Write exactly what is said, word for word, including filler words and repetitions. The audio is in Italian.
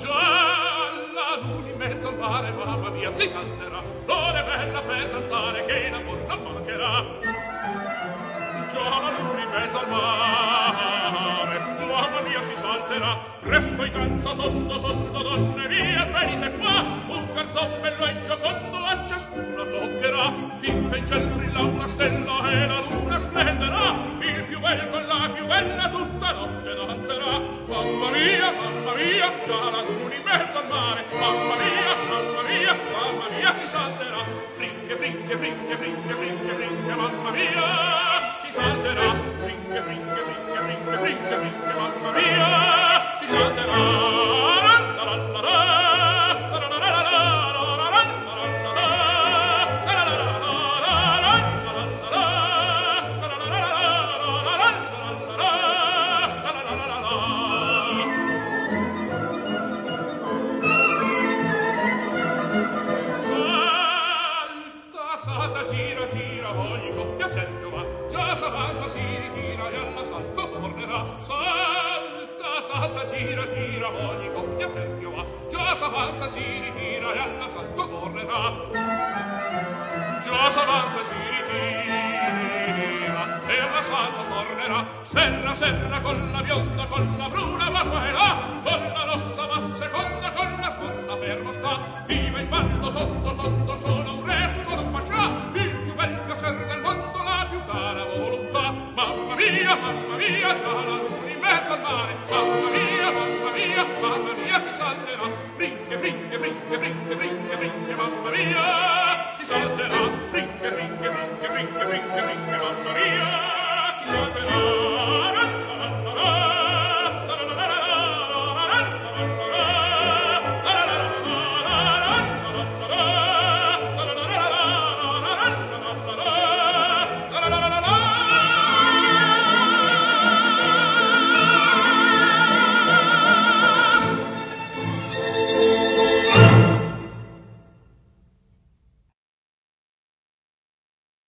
già la luna in mezzo al mare, mamma mia, si salterà, l'ora è bella per danzare, che l'amor non mancherà. Già la luna in mezzo al mare, mamma mia, si salterà, presto in danza tondo, tondo, donne via, venite qua, un garzon bello e giocondo a ciascuna toccherà, finché in ciel brilla una stella e la luna splenderà, il più bel con la più bella tutta notte danzerà. Mamma mia, mamma mia, già la luna in mezzo al mare, mamma mia, mamma mia, mamma mia, si salterà, frinche, frinche, frinche, frinche, frinche, frinche, mamma mia, si salterà, frinche, frinche, frinche, frinche, frinche, frinche, mamma mia, si salterà. Gira, gira, ogni coppia cerchio va, già s'avanza, si ritira e all'assalto correrà. Già s'avanza, si ritira e all'assalto correrà. Serra, serra, con la bionda, con la bruna, va qua e là, con la rossa va seconda, con la sponda fermo sta. Viva il bando, tondo, tondo, sono un re, sono un pascià, il più bel piacere del mondo, la più cara volontà. Mamma mia, mamma mia, già la luna in mezzo al mare, mamma mia, mamma mia, mamma mia, si salterà,